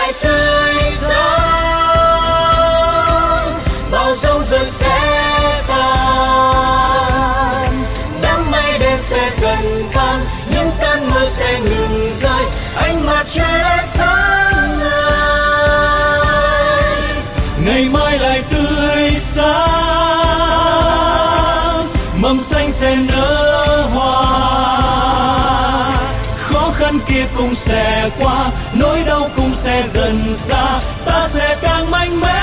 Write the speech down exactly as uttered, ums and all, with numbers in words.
lại tươi sáng, bao dấu dần sẽ tan, đám mây đêm sẽ dần tan, những cơn mưa sẽ ngừng rơi, ánh mặt trời sáng ngời, ngày mai lại tươi sáng, mầm xanh sẽ nở hoa, khó khăn kia cũng sẽ qua, nỗi đau cũng sẽ dần xa, ta sẽ càng mạnh mẽ.